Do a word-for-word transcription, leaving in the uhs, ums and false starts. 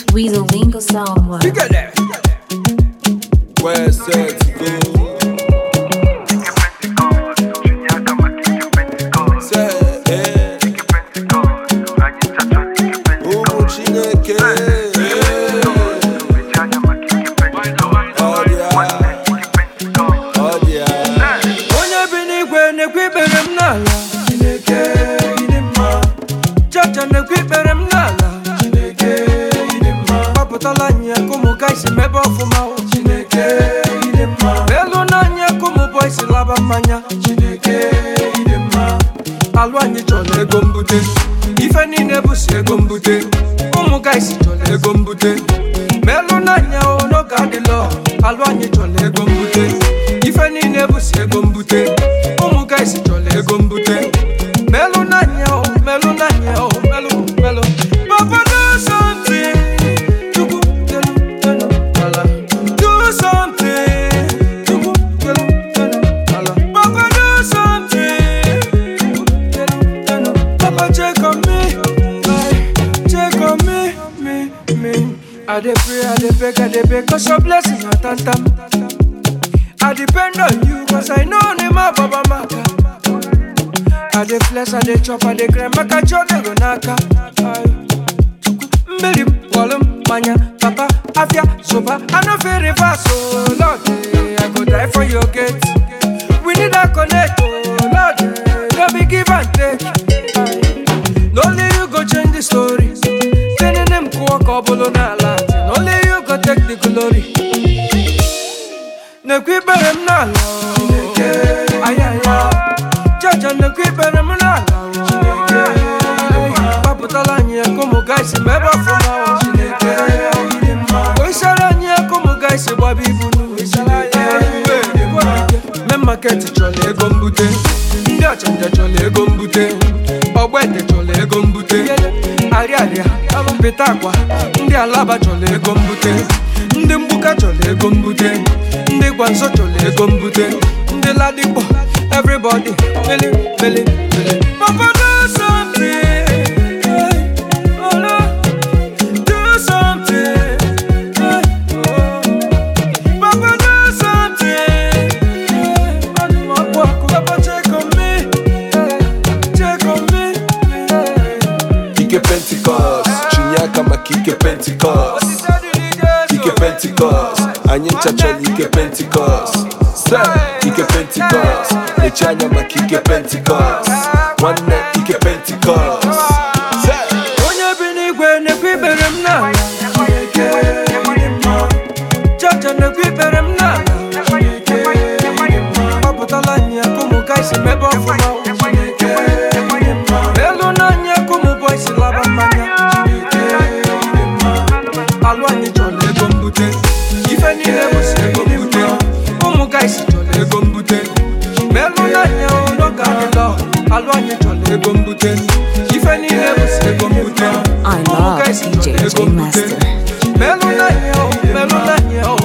Weasel Lingo Soundwork. You get that? Where set to go? Say, eh. Oh, Chineke. Oh, yeah. Oh, yeah. Onye bi n'igwe na-ekwe ikpere m n'ala. Chineke ịdị mma. Chacha na-ekwe ikpere m n'ala. Chineke ịdị mma. Gbapụtala anyị aka ụmụ gaisi mebe ọfụma. Chineke ịdị mma. Elu n'anya aka ụmụ boisi laba mmanya. Chineke ịdị mma. Alụ anyị chọrọ ego mbute. Ife niile bụsi ego mbute. Ụmụ gaisi chọrọ ego mbute. Elu n'anya o n'oge adịlọ. Alụ anyị chọrọ ego mbute. Ife niile bụsi ego mbute. Ụmụ gaisi chọrọ ego mbute. Melu n'anya o, melu n'anya o, melu, melu. Papa do something. Chukwu kelu, kelu, ala. Do something. Chukwu kelu, kelu, ala. Papa do something. Chukwu kelu, kelu. Papa check on me, like, check on me, me, me. I dey pray, I dey beg, I dey beg, 'cause your blessing na tantam. I depend on you, 'cause I know ni ma baba maka. I dey flex, I dey chop, I dey grind, maka chone go naka. Mbili walum manya, papa afia soba. I no fit reverse, oh Lord, eh, I go die for your gate. We need a connect, oh Lord, eh, don't be give and take. Aye. Only you go change the story. Sending them ko akobolo na lati. Only you go take the glory. Nekwi bere m n'ala, Chineke, ayaya. Chacha nekwi bere m n'ala, Chineke, gbapụtala anyị aka ụmụ gaisi mebe ọfụma, Chineke, oisara anyị aka ụmụ gaisi gbaba ibu n'uwe, Chineke. Main market chọrọ ego mbute, ndị ọchanja chọrọ ego mbute, ọgbete chọrọ ego mbute, arịarịa, pịta akwa, ndị alaba chọrọ ego mbute, ndị mgbuka chọrọ ego mbute, ndị gwanzo chọrọ ego mbute, ndị ladikpọ, everybody, mele, mele, mele. Papa do something, hey, oh no, do something, hey, oh. Papa do something, hey, Papa check on me, hey, check on me, hey. Kike Pentecost, Chinyaka makike Pentecost. Kike Pentecost, anyị nchachọrọ ike Pentecost. Say, Kike Pentecost, echanya makike Pentecost. Nwanne Kike Pentecost. Say, onye bi n'igwe na-ekwe ikpere m n'ala. Chineke ịdị mma. Chacha na-ekwe ikpere m n'ala. Chineke ịdị mma. Gbapụtala anyị aka ụmụ gaisi mebe ọfụma. Chineke ịdị mma. Elu n'anya aka ụmụ boisi laba mmanya. Chineke ịdị mma. Alụ anyị chọrọ ego mbute. Ife niile bụsi ego mbute. Ụmụ gaisi chọrọ ego mbute. Melu n'anya o n'oge adịlọ. Alụ anyị chọrọ ego mbute. Ife niile bụsi ego mbute. I Ụmụ love gaisi D J chọrọ ego J mbute. Master. Melu n'anya o, melu n'anya o.